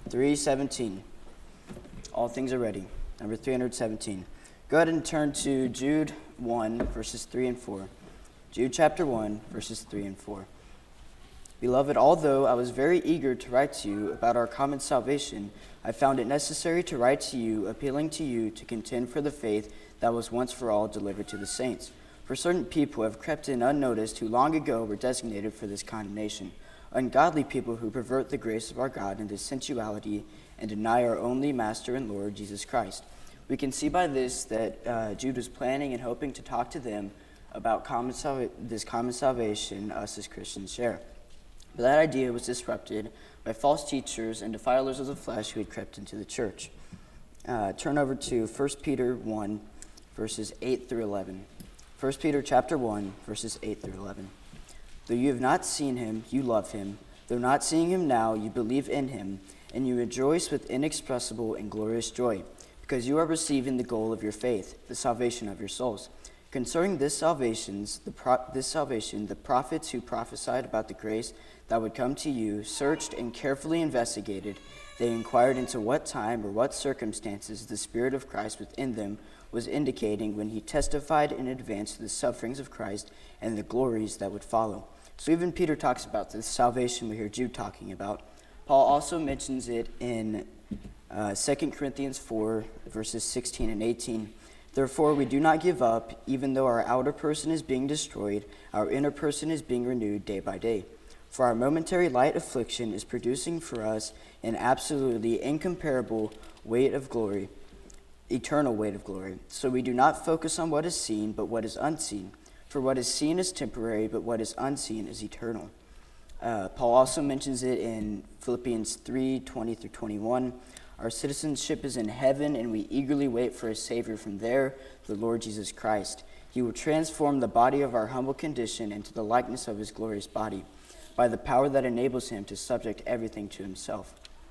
317. All things are ready. Number 317. Go ahead and turn to Jude 1, verses 3 and 4. Jude chapter 1, verses 3 and 4. Beloved, although I was very eager to write to you about our common salvation, I found it necessary to write to you, appealing to you to contend for the faith that was once for all delivered to the saints. For certain people have crept in unnoticed who long ago were designated for this condemnation, ungodly people who pervert the grace of our God into sensuality and deny our only Master and Lord, Jesus Christ. We can see by this that Jude was planning and hoping to talk to them about this common salvation us as Christians share. But that idea was disrupted by false teachers and defilers of the flesh who had crept into the church. Turn over to 1 Peter 1, verses 8 through 11. 1 Peter chapter 1, verses 8 through 11. Though you have not seen him, you love him. Though not seeing him now, you believe in him, and you rejoice with inexpressible and glorious joy, because you are receiving the goal of your faith, the salvation of your souls. Concerning this salvation, the prophets who prophesied about the grace that would come to you searched and carefully investigated. They inquired into what time or what circumstances the Spirit of Christ within them was indicating when he testified in advance to the sufferings of Christ and the glories that would follow. So even Peter talks about this salvation we hear Jude talking about. Paul also mentions it in 2 Corinthians 4, verses 16 and 18. Therefore, we do not give up, even though our outer person is being destroyed, our inner person is being renewed day by day. For our momentary light affliction is producing for us an absolutely incomparable weight of glory, eternal weight of glory. So we do not focus on what is seen, but what is unseen. For what is seen is temporary, but what is unseen is eternal. Paul also mentions it in Philippians 3, 20 through 21. Our citizenship is in heaven, and we eagerly wait for a Savior from there, the Lord Jesus Christ. He will transform the body of our humble condition into the likeness of his glorious body, by the power that enables him to subject everything to himself.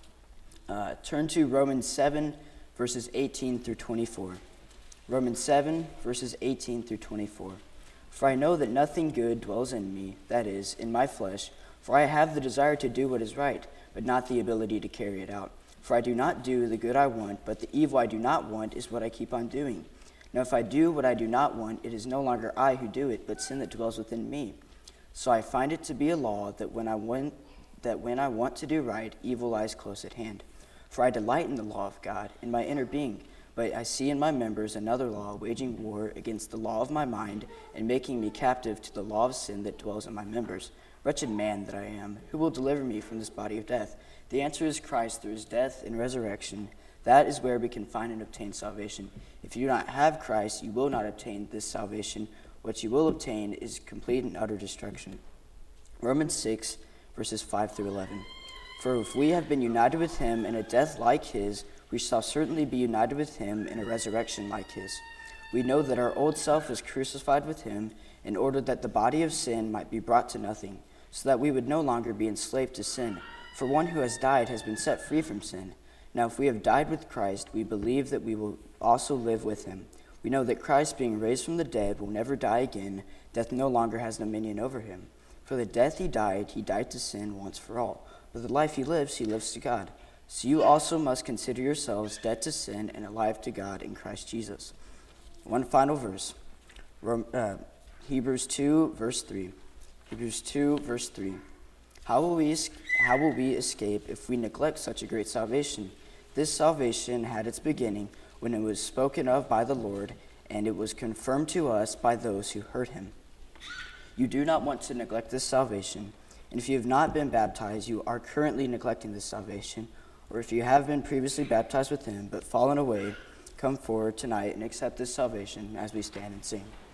Turn to Romans 7, verses 18 through 24. Romans 7, verses 18 through 24. For I know that nothing good dwells in me, that is, in my flesh, for I have the desire to do what is right, but not the ability to carry it out. For I do not do the good I want, but the evil I do not want is what I keep on doing. Now if I do what I do not want, it is no longer I who do it, but sin that dwells within me. So I find it to be a law that when I want to do right, evil lies close at hand. For I delight in the law of God in my inner being, but I see in my members another law waging war against the law of my mind and making me captive to the law of sin that dwells in my members. Wretched man that I am, who will deliver me from this body of death? The answer is Christ through his death and resurrection. That is where we can find and obtain salvation. If you do not have Christ, you will not obtain this salvation. What you will obtain is complete and utter destruction. Romans 6, verses 5 through 11. For if we have been united with him in a death like his, we shall certainly be united with him in a resurrection like his. We know that our old self was crucified with him in order that the body of sin might be brought to nothing, so that we would no longer be enslaved to sin. For one who has died has been set free from sin. Now if we have died with Christ, we believe that we will also live with him. We know that Christ, being raised from the dead, will never die again. Death no longer has dominion over him. For the death he died to sin once for all. But the life he lives to God. So you also must consider yourselves dead to sin and alive to God in Christ Jesus. One final verse. Hebrews 2, verse 3. Hebrews 2, verse 3. How will we escape if we neglect such a great salvation? This salvation had its beginning when it was spoken of by the Lord, and it was confirmed to us by those who heard him. You do not want to neglect this salvation, and if you have not been baptized, you are currently neglecting this salvation, or if you have been previously baptized with him but fallen away, come forward tonight and accept this salvation as we stand and sing.